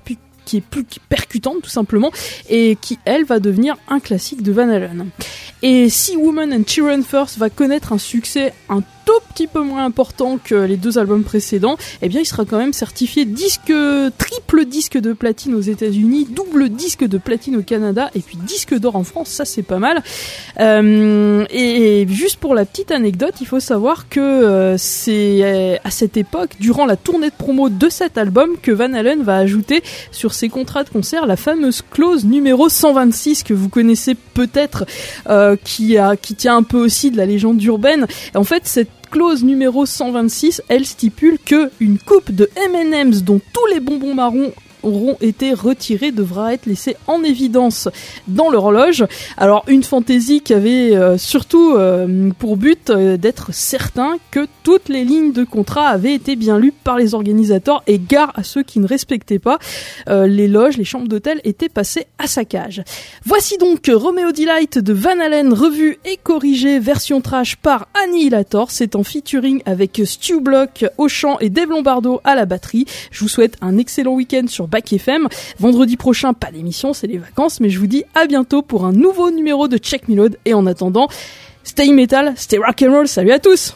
qui est plus percutante tout simplement, et qui elle va devenir un classique de Van Halen. Et si Women and Children First va connaître un succès un tout petit peu moins important que les deux albums précédents, eh bien il sera quand même certifié disque, triple disque de platine aux États-Unis, double disque de platine au Canada, et puis disque d'or en France. Ça c'est pas mal. Euh, et, et juste pour la petite anecdote, il faut savoir que euh, c'est à cette époque, durant la tournée de promo de cet album, que Van Halen va ajouter sur ses contrats de concert la fameuse clause numéro cent vingt-six que vous connaissez peut-être, euh, qui a qui tient un peu aussi de la légende urbaine. En fait, cette clause numéro cent vingt-six, elle stipule que une coupe de M and M's dont tous les bonbons marrons auront été retirés devra être laissée en évidence dans l'horloge. Alors une fantaisie qui avait euh, surtout euh, pour but euh, d'être certain que toutes les lignes de contrat avaient été bien lues par les organisateurs, et gare à ceux qui ne respectaient pas. Euh, les loges, les chambres d'hôtel étaient passées à saccage. Voici donc Romeo Delight de Van Halen, revue et corrigée version trash par Annihilator. C'est en featuring avec Stu Block au chant et Dave Lombardo à la batterie. Je vous souhaite un excellent week-end sur Back F M. Vendredi prochain, pas d'émission, c'est les vacances, mais je vous dis à bientôt pour un nouveau numéro de Check Me Load. Et en attendant, stay metal, stay rock'n'roll. Salut à tous!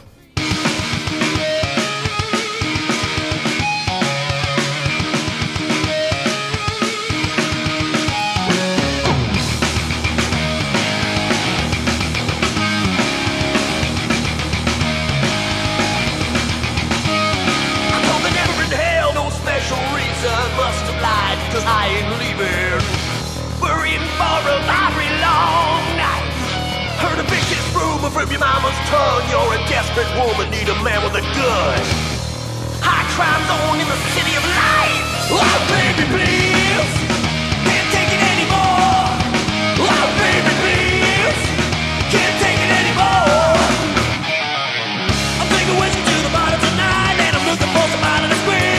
Cause I ain't leaving. We're in for a very long night. Heard a vicious rumor from your mama's tongue. You're a desperate woman, need a man with a gun. High crime zone in the city of light. Oh baby please, can't take it anymore. Oh baby please, can't take it anymore. I'm taking whiskey to the bottom tonight, and I'm looking for somebody to squeeze.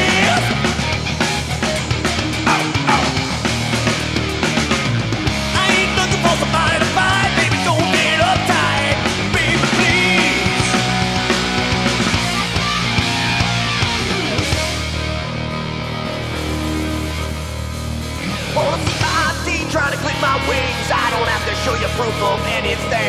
Somebody to fight, baby, don't get uptight, baby, please. Wanna see my I D trying to clip my wings? I don't have to show you proof of anything.